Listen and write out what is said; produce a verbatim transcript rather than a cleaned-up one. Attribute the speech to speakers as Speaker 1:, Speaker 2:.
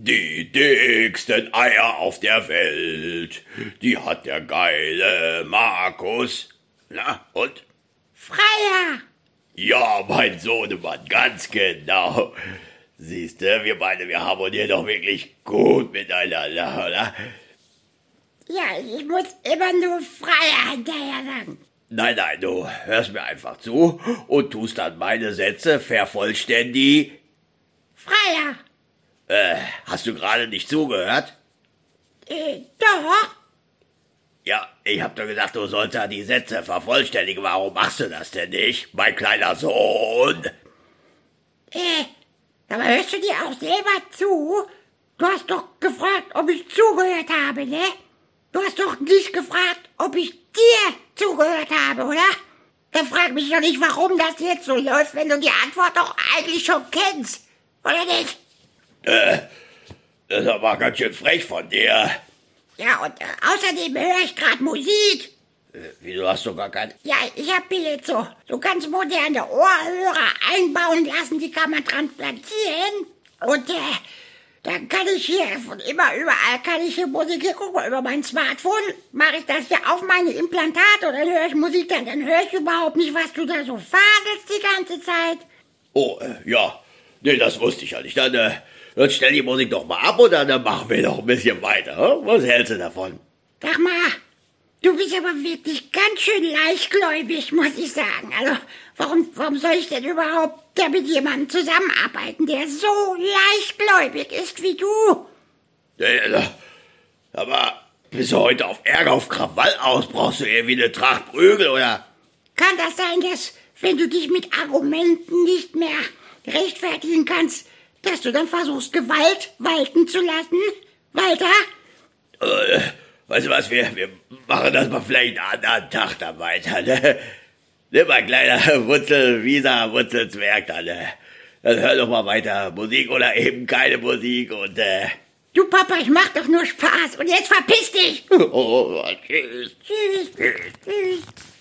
Speaker 1: Die dicksten Eier auf der Welt, die hat der geile Markus. Na, und?
Speaker 2: Freier!
Speaker 1: Ja, mein Sohnemann, ganz genau. Siehste, wir beide, wir harmonieren doch wirklich gut miteinander, oder?
Speaker 2: Ja, ich muss immer nur Freier hinterher sagen.
Speaker 1: Nein, nein, du hörst mir einfach zu und tust dann meine Sätze vervollständig.
Speaker 2: Freier!
Speaker 1: Äh, hast du gerade nicht zugehört?
Speaker 2: Äh, doch.
Speaker 1: Ja, ich hab doch gesagt, du sollst ja die Sätze vervollständigen. Warum machst du das denn nicht, mein kleiner Sohn?
Speaker 2: Äh, aber hörst du dir auch selber zu? Du hast doch gefragt, ob ich zugehört habe, ne? Du hast doch nicht gefragt, ob ich dir zugehört habe, oder? Dann frag mich doch nicht, warum das jetzt so läuft, wenn du die Antwort doch eigentlich schon kennst, oder nicht?
Speaker 1: Äh, das ist aber ganz schön frech von dir.
Speaker 2: Ja, und äh, außerdem höre ich gerade Musik.
Speaker 1: Äh, wie, du hast doch gar kein...
Speaker 2: Ja, ich habe mir jetzt so, so ganz moderne Ohrhörer einbauen lassen, die kann man transplantieren. Und äh, dann kann ich hier von immer überall, kann ich hier Musik, hier guck mal, über mein Smartphone mache ich das hier auf meine Implantate und dann höre ich Musik, dann, dann höre ich überhaupt nicht, was du da so faselst die ganze Zeit.
Speaker 1: Oh, äh, ja, nee, das wusste ich ja nicht. Dann, äh, dann stell die Musik doch mal ab und dann, dann machen wir noch ein bisschen weiter. Hm? Was hältst du davon?
Speaker 2: Sag mal, du bist aber wirklich ganz schön leichtgläubig, muss ich sagen. Also, warum, warum soll ich denn überhaupt da mit jemandem zusammenarbeiten, der so leichtgläubig ist wie du?
Speaker 1: Nee, also, aber bist du heute auf Ärger, auf Krawall aus? Brauchst du irgendwie eine Tracht Prügel, oder?
Speaker 2: Kann das sein, dass, wenn du dich mit Argumenten nicht mehr rechtfertigen kannst, dass du dann versuchst, Gewalt walten zu lassen? Walter?
Speaker 1: Äh, weißt du was, wir, wir machen das mal vielleicht einen anderen Tag dann weiter, ne? Nimm mal kleiner Wurzel, Wieser, Wurzelzwerg, dann, äh, dann hör doch mal weiter Musik oder eben keine Musik und, äh...
Speaker 2: Du Papa, ich mach doch nur Spaß und jetzt verpiss dich!
Speaker 1: Oh, tschüss.
Speaker 2: Tschüss, tschüss.